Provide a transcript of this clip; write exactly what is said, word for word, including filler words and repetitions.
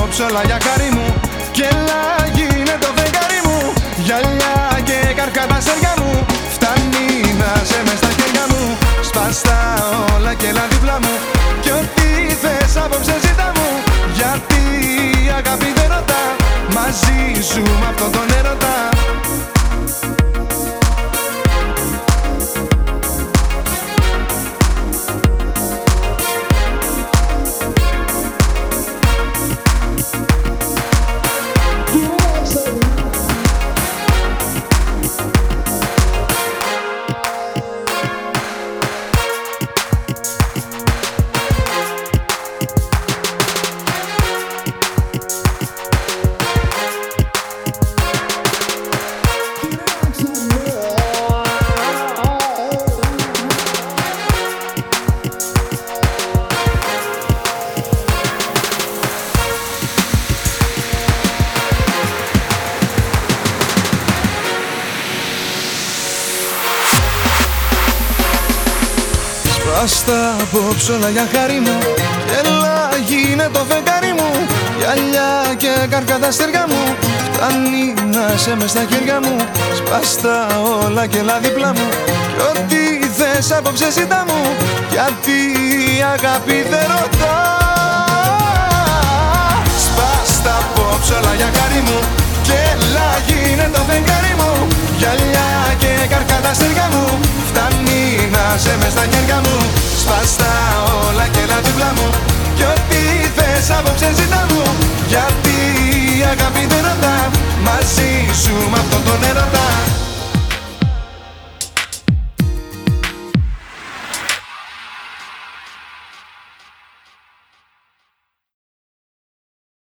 απόψε όλα για χάρη μου. Κι έλα γίνε το φεγγάρι μου. Γυαλιά και καρκάτα αστέρια μου. Φτάνει να σε μες στα χέρια μου. Σπάστα όλα και έλα δίπλα μου. Κι ό,τι θες απόψε ζήτα μου. Γιατί η αγάπη δεν ρωτά. Μαζί σου με αυτόν τον έρωτα. Σπάστα απόψε όλα για χάρη μου. Κι έλα γίνε το φεγγάρι μου. Γυαλιά και καρκάτα αστέρια μου. Φτάνει να σε μες στα χέρια μου. Σπάστα όλα και έλα δίπλα μου. Κι ό,τι θες απόψε ζήτα μου. Γιατί η αγάπη δεν ρωτά. Σπάστα απόψε όλα για χάρη μου. Κι έλα γίνε το φεγγάρι μου. Γυαλιά και καρκάτα αστέρια μου. Φτάνει να σε μες στα χέρια μου. Σπάστα όλα και έλα δίπλα μου. Κι ό,τι θες απόψε ζήτα μου. Γιατί η αγάπη δεν ρωτά. Μαζί σου με αυτόν τον έρωτα.